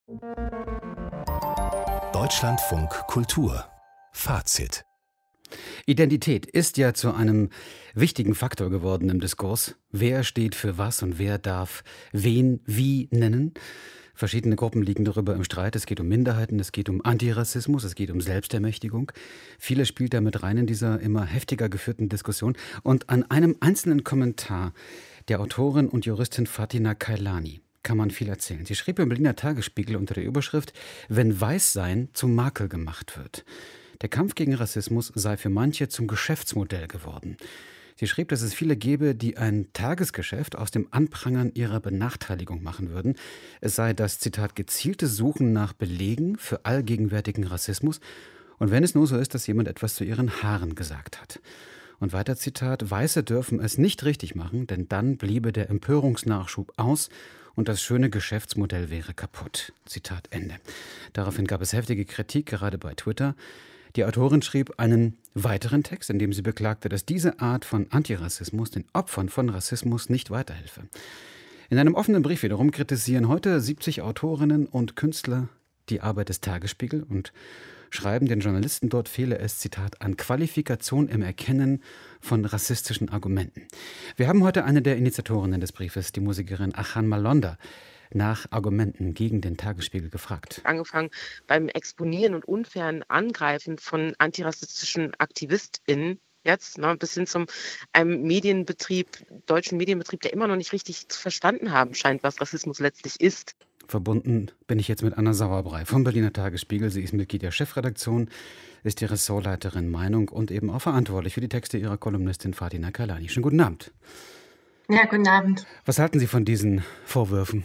Deutschlandfunk Kultur Fazit. Identität ist ja zu einem wichtigen Faktor geworden im Diskurs. Wer steht für was und wer darf wen wie nennen? Verschiedene Gruppen liegen darüber im Streit. Es geht um Minderheiten, es geht um Antirassismus, es geht um Selbstermächtigung. Vieles spielt da mit rein in dieser immer heftiger geführten Diskussion. Und an einem einzelnen Kommentar der Autorin und Juristin Fatina Kailani kann man viel erzählen. Sie schrieb im Berliner Tagesspiegel unter der Überschrift „Wenn Weißsein zum Makel gemacht wird. Der Kampf gegen Rassismus sei für manche zum Geschäftsmodell geworden." Sie schrieb, dass es viele gäbe, die ein Tagesgeschäft aus dem Anprangern ihrer Benachteiligung machen würden. Es sei das, Zitat, gezielte Suchen nach Belegen für allgegenwärtigen Rassismus und wenn es nur so ist, dass jemand etwas zu ihren Haaren gesagt hat. Und weiter Zitat, Weiße dürfen es nicht richtig machen, denn dann bliebe der Empörungsnachschub aus und das schöne Geschäftsmodell wäre kaputt. Zitat Ende. Daraufhin gab es heftige Kritik, gerade bei Twitter. Die Autorin schrieb einen weiteren Text, in dem sie beklagte, dass diese Art von Antirassismus den Opfern von Rassismus nicht weiterhelfe. In einem offenen Brief wiederum kritisieren heute 70 Autorinnen und Künstler die Arbeit des Tagesspiegel und schreiben, den Journalisten dort fehle es, Zitat, an Qualifikation im Erkennen von rassistischen Argumenten. Wir haben heute eine der Initiatorinnen des Briefes, die Musikerin Achan Malonda, nach Argumenten gegen den Tagesspiegel gefragt. Angefangen beim Exponieren und unfairen Angreifen von antirassistischen AktivistInnen jetzt, bis hin zum einem deutschen Medienbetrieb, der immer noch nicht richtig verstanden haben scheint, was Rassismus letztlich ist. Verbunden bin ich jetzt mit Anna Sauerbrei vom Berliner Tagesspiegel. Sie ist Mitglied der Chefredaktion, ist die Ressortleiterin Meinung und eben auch verantwortlich für die Texte ihrer Kolumnistin Fatina Kailani. Schönen guten Abend. Ja, guten Abend. Was halten Sie von diesen Vorwürfen?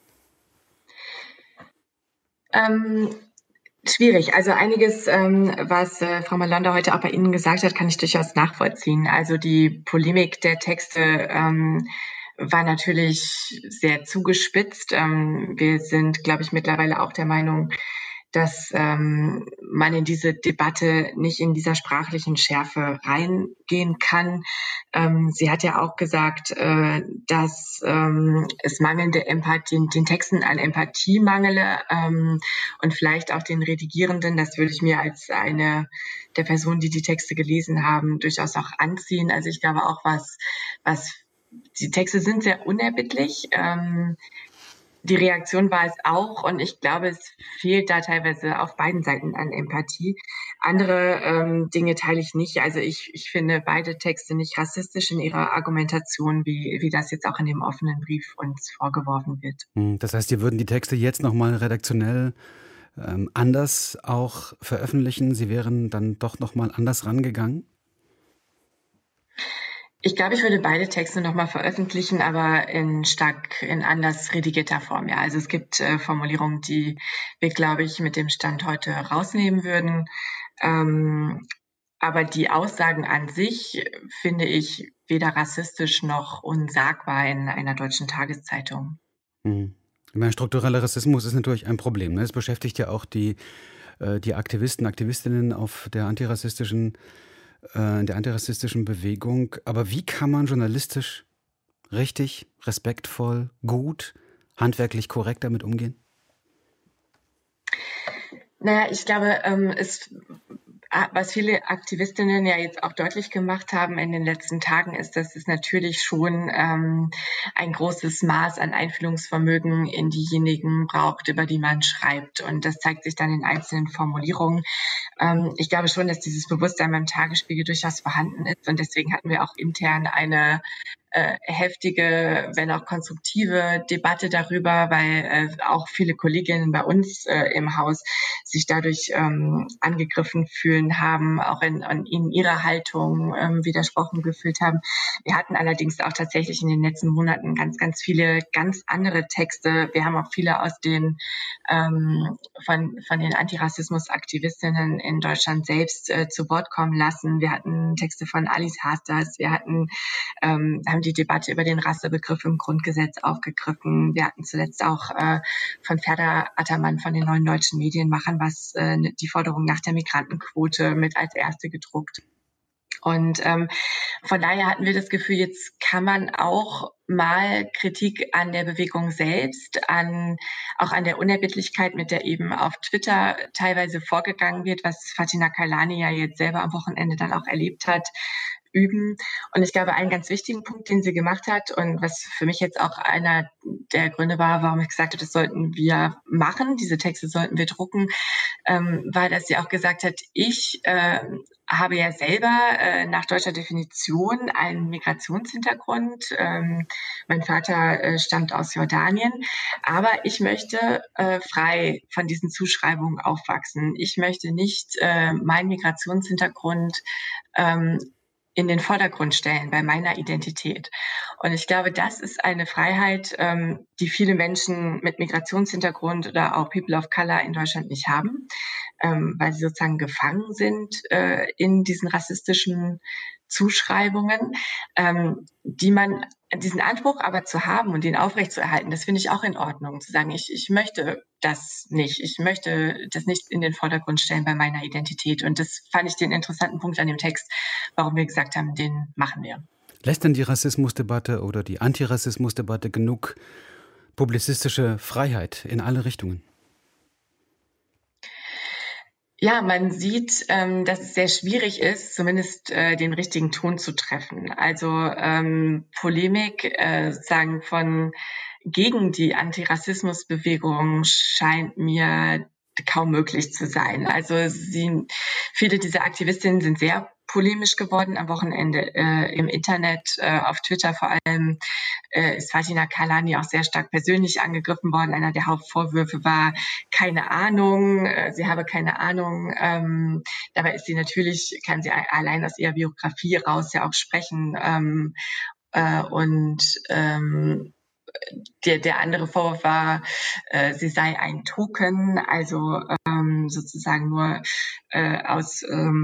Schwierig. Also einiges, was Frau Malonda heute auch bei Ihnen gesagt hat, kann ich durchaus nachvollziehen. Also die Polemik der Texte war natürlich sehr zugespitzt. Wir sind, glaube ich, mittlerweile auch der Meinung, dass man in diese Debatte nicht in dieser sprachlichen Schärfe reingehen kann. Sie hat ja auch gesagt, dass es mangelnde Empathie, den Texten an Empathie mangele und vielleicht auch den Redigierenden. Das würde ich mir als eine der Personen, die die Texte gelesen haben, durchaus auch anziehen. Also ich glaube auch, die Texte sind sehr unerbittlich. Die Reaktion war es auch und ich glaube, es fehlt da teilweise auf beiden Seiten an Empathie. Andere Dinge teile ich nicht. Also ich finde beide Texte nicht rassistisch in ihrer Argumentation, wie das jetzt auch in dem offenen Brief uns vorgeworfen wird. Das heißt, Sie würden die Texte jetzt nochmal redaktionell anders auch veröffentlichen? Sie wären dann doch nochmal anders rangegangen? Ich glaube, ich würde beide Texte nochmal veröffentlichen, aber in anders redigierter Form. Ja, also es gibt Formulierungen, die wir, glaube ich, mit dem Stand heute rausnehmen würden. Aber die Aussagen an sich finde ich weder rassistisch noch unsagbar in einer deutschen Tageszeitung. Ich meine, struktureller Rassismus ist natürlich ein Problem. Es beschäftigt ja auch die Aktivisten, Aktivistinnen in der antirassistischen Bewegung. Aber wie kann man journalistisch richtig, respektvoll, gut, handwerklich korrekt damit umgehen? Naja, ich glaube, was viele Aktivistinnen ja jetzt auch deutlich gemacht haben in den letzten Tagen, ist, dass es natürlich schon ein großes Maß an Einfühlungsvermögen in diejenigen braucht, über die man schreibt. Und das zeigt sich dann in einzelnen Formulierungen. Ich glaube schon, dass dieses Bewusstsein beim Tagesspiegel durchaus vorhanden ist. Und deswegen hatten wir auch intern eine heftige, wenn auch konstruktive Debatte darüber, weil auch viele Kolleginnen bei uns im Haus sich dadurch angegriffen fühlen haben, auch in ihrer Haltung widersprochen gefühlt haben. Wir hatten allerdings auch tatsächlich in den letzten Monaten ganz, ganz viele ganz andere Texte. Wir haben auch viele aus den von den Antirassismus-Aktivistinnen in Deutschland selbst zu Wort kommen lassen. Wir hatten Texte von Alice Hastas, wir haben die Debatte über den Rassebegriff im Grundgesetz aufgegriffen. Wir hatten zuletzt auch von Ferda Attermann von den Neuen Deutschen Medienmachern die Forderung nach der Migrantenquote mit als erste gedruckt. Und von daher hatten wir das Gefühl, jetzt kann man auch mal Kritik an der Bewegung selbst, auch an der Unerbittlichkeit, mit der eben auf Twitter teilweise vorgegangen wird, was Fatina Kalani ja jetzt selber am Wochenende dann auch erlebt hat, üben. Und ich glaube, einen ganz wichtigen Punkt, den sie gemacht hat und was für mich jetzt auch einer der Gründe war, warum ich gesagt habe, das sollten wir machen, diese Texte sollten wir drucken, war, dass sie auch gesagt hat, ich habe ja selber nach deutscher Definition einen Migrationshintergrund. Mein Vater stammt aus Jordanien, aber ich möchte frei von diesen Zuschreibungen aufwachsen. Ich möchte nicht meinen Migrationshintergrund in den Vordergrund stellen bei meiner Identität. Und ich glaube, das ist eine Freiheit, die viele Menschen mit Migrationshintergrund oder auch People of Color in Deutschland nicht haben, weil sie sozusagen gefangen sind in diesen rassistischen Zuschreibungen, diesen Anspruch aber zu haben und den aufrechtzuerhalten, das finde ich auch in Ordnung. Zu sagen, ich möchte das nicht. Ich möchte das nicht in den Vordergrund stellen bei meiner Identität. Und das fand ich den interessanten Punkt an dem Text, warum wir gesagt haben, den machen wir. Lässt denn die Rassismusdebatte oder die Antirassismusdebatte genug publizistische Freiheit in alle Richtungen? Ja, man sieht, dass es sehr schwierig ist, zumindest den richtigen Ton zu treffen. Also Polemik sagen gegen die Antirassismusbewegung scheint mir kaum möglich zu sein. Also viele dieser Aktivistinnen sind sehr polemisch geworden am Wochenende im Internet, auf Twitter vor allem. Ist Fatina Kalani auch sehr stark persönlich angegriffen worden. Einer der Hauptvorwürfe war keine Ahnung, sie habe keine Ahnung. Dabei ist sie natürlich, kann sie allein aus ihrer Biografie raus ja auch sprechen. Der andere Vorwurf war, sie sei ein Token, also sozusagen nur aus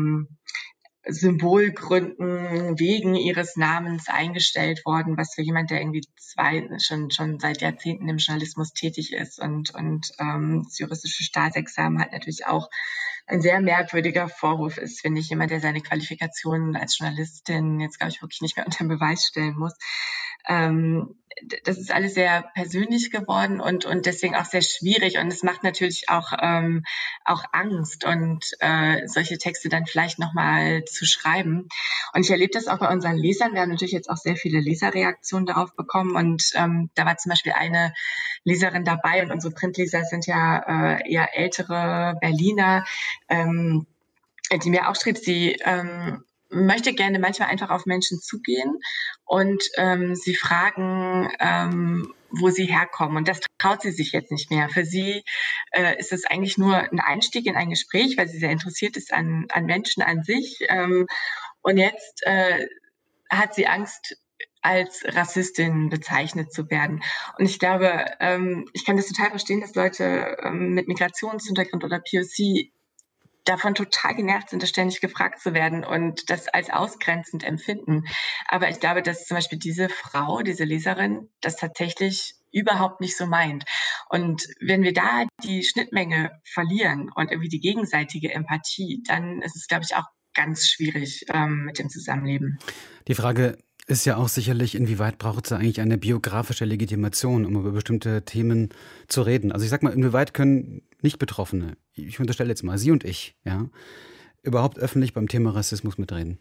Symbolgründen wegen ihres Namens eingestellt worden, was für jemand, der irgendwie schon seit Jahrzehnten im Journalismus tätig ist und das juristische Staatsexamen hat natürlich auch ein sehr merkwürdiger Vorwurf ist, finde ich, jemand, der seine Qualifikationen als Journalistin jetzt, glaube ich, wirklich nicht mehr unter den Beweis stellen muss. Das ist alles sehr persönlich geworden und deswegen auch sehr schwierig und es macht natürlich auch Angst und solche Texte dann vielleicht nochmal zu schreiben. Und ich erlebe das auch bei unseren Lesern. Wir haben natürlich jetzt auch sehr viele Leserreaktionen darauf bekommen und da war zum Beispiel eine Leserin dabei und unsere Printleser sind ja eher ältere Berliner, die mir auch schrieb, sie möchte gerne manchmal einfach auf Menschen zugehen und sie fragen, wo sie herkommen. Und das traut sie sich jetzt nicht mehr. Für sie ist es eigentlich nur ein Einstieg in ein Gespräch, weil sie sehr interessiert ist an Menschen an sich. Und jetzt hat sie Angst, als Rassistin bezeichnet zu werden. Und ich glaube, ich kann das total verstehen, dass Leute mit Migrationshintergrund oder POC davon total genervt sind, das ständig gefragt zu werden und das als ausgrenzend empfinden. Aber ich glaube, dass zum Beispiel diese Frau, diese Leserin, das tatsächlich überhaupt nicht so meint. Und wenn wir da die Schnittmenge verlieren und irgendwie die gegenseitige Empathie, dann ist es, glaube ich, auch ganz schwierig mit dem Zusammenleben. Die Frage ist ja auch sicherlich, inwieweit braucht es eigentlich eine biografische Legitimation, um über bestimmte Themen zu reden. Also ich sag mal, inwieweit können Nicht-Betroffene, ich unterstelle jetzt mal Sie und ich, ja, überhaupt öffentlich beim Thema Rassismus mitreden?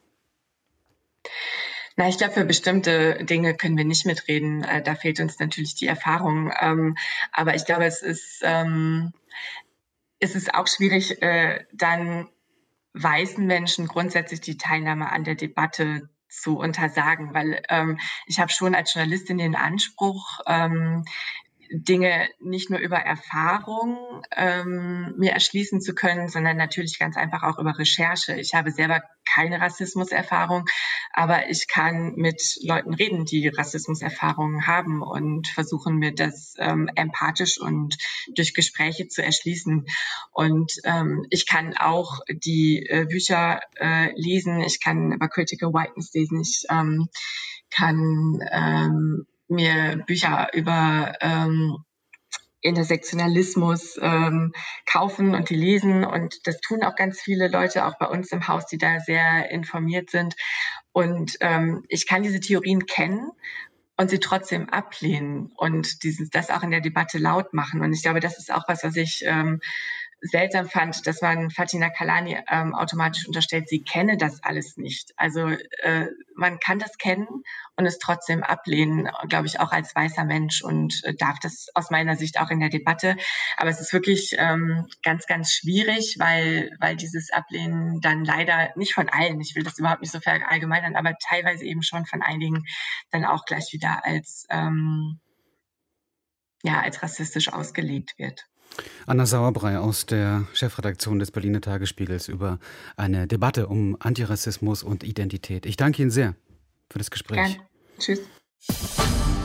Na, ich glaube, für bestimmte Dinge können wir nicht mitreden. Da fehlt uns natürlich die Erfahrung. Aber ich glaube, es ist auch schwierig, dann weißen Menschen grundsätzlich die Teilnahme an der Debatte zu untersagen, weil ich habe schon als Journalistin den Anspruch, Dinge nicht nur über Erfahrung mir erschließen zu können, sondern natürlich ganz einfach auch über Recherche. Ich habe selber keine Rassismuserfahrung, aber ich kann mit Leuten reden, die Rassismuserfahrungen haben und versuchen mir das empathisch und durch Gespräche zu erschließen. Und ich kann auch die Bücher lesen, ich kann über Critical Whiteness lesen, ich kann mir Bücher über Intersektionalismus kaufen und die lesen. Und das tun auch ganz viele Leute, auch bei uns im Haus, die da sehr informiert sind. Und ich kann diese Theorien kennen und sie trotzdem ablehnen und das auch in der Debatte laut machen. Und ich glaube, das ist auch was ich seltsam fand, dass man Fatina Kalani automatisch unterstellt, sie kenne das alles nicht. Also man kann das kennen und es trotzdem ablehnen, glaube ich, auch als weißer Mensch und darf das aus meiner Sicht auch in der Debatte. Aber es ist wirklich ganz, ganz schwierig, weil dieses Ablehnen dann leider nicht von allen, ich will das überhaupt nicht so verallgemeinern, aber teilweise eben schon von einigen dann auch gleich wieder als rassistisch ausgelegt wird. Anna Sauerbrei aus der Chefredaktion des Berliner Tagesspiegels über eine Debatte um Antirassismus und Identität. Ich danke Ihnen sehr für das Gespräch. Gern. Tschüss.